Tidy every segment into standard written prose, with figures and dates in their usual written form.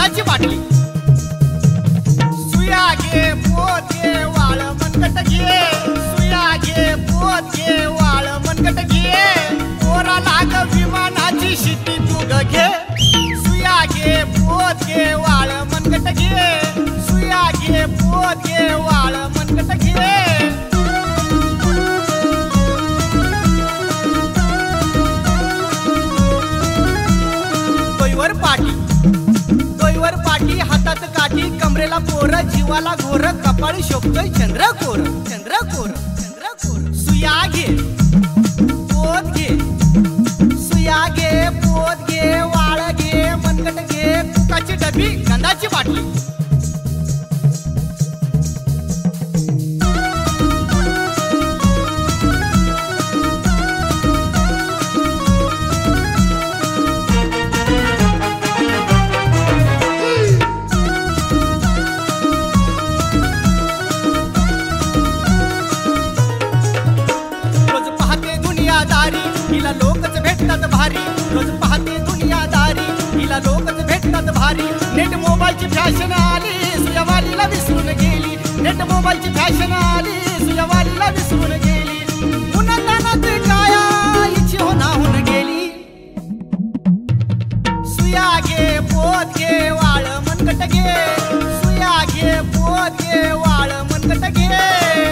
गंधाची बाटली सुया घे पोत घे वाळ मनगट घे सुया घे पोत घे वाळ मनगट घे पोरा लाग विमानाची शिटी तू घे सुया घे पोत घे वाळ मनगट घे सुया घे पोत घे वाळ मनगट घे तोयवर पाठी हातात काठी कमरेला पोर जीवाला घोर कपाळी शोभतोय चंद्रकोर सुया घे पोत घे सुया घे पोत घे वाळ घे मनगट घे कुकाची डबी गंधाची बाटली हिला लोकच भेटतात भारी रोज पाहते दुनियादारी हिला लोकच भेटतात भारी नेट मोबाईलची फॅशन आली सुयावालीला विसरून गेली नेट मोबाईलची फॅशन आली सुयावालीला विसरून गेली उन्हातानात काया हिची होऊन गेली सुया घे पोत घे वाळ मनगट घे सुया घे पोत घे वाळ मनगट घे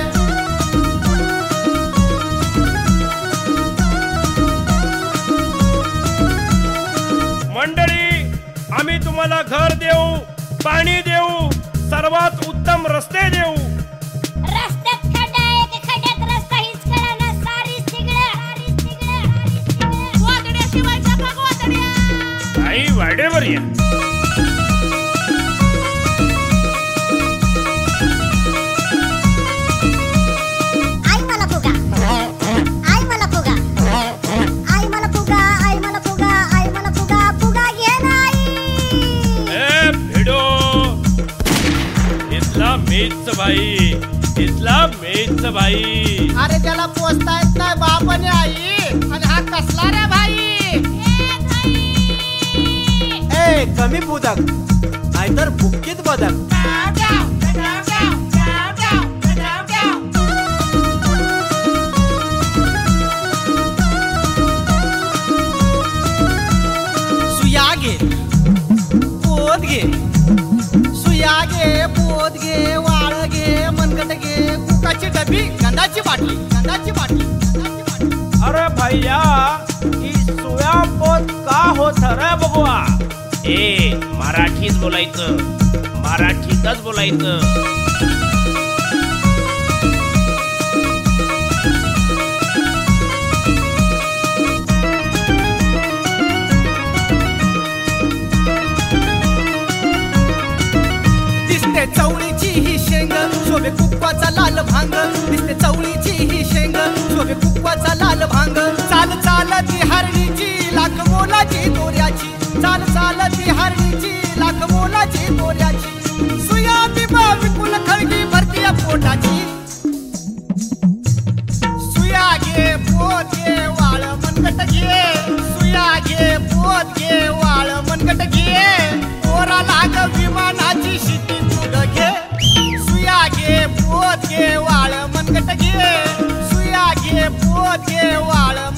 मंडळी आम्ही तुम्हाला घर देऊ पाणी देऊ सर्वात उत्तम रस्ते देऊ रस्त्यात खड्डा आहे खड्ड्यात रस्ता हीच कळना सारी तिगड्या गोदड्या शिवायचा का गोदड्या आई वाडेवर या मेच भाई अरे त्याला पोचता येत नाही बाप आणि आई आणि हा कसला रे भाई ए कमी बुदक नाहीतर बुक्कीत बदक सुया घे पोत घे सुया घे पोत घे वाळ घे मनगट घे कुकाची डबी गंधाची बाटली अरे भैया ही सुया पोत का होत रे बघवा ए मराठीच बोलायचं दिसते चवळीची ही शेंग शोभे कुक्वाचा लाल भांग दिसते चवळीची ही शेंग शोभे कुक्वाचा लाल भांग चाल ती हरणीची लाख मोलाची दोऱ्याची चाल ती हरणीची लाख मोलाची दोऱ्याची सुया बिबा विपुल खळगी भरती पोटाची सुया घे पोत घे वाळ मनगट घे सुया घे पोत घे वाळ मनगट घे पोरा लाग विमानाची शिटी तू घे सुया घे पोत घे वाळ मनगट घे सुया घे पोत घे वाळ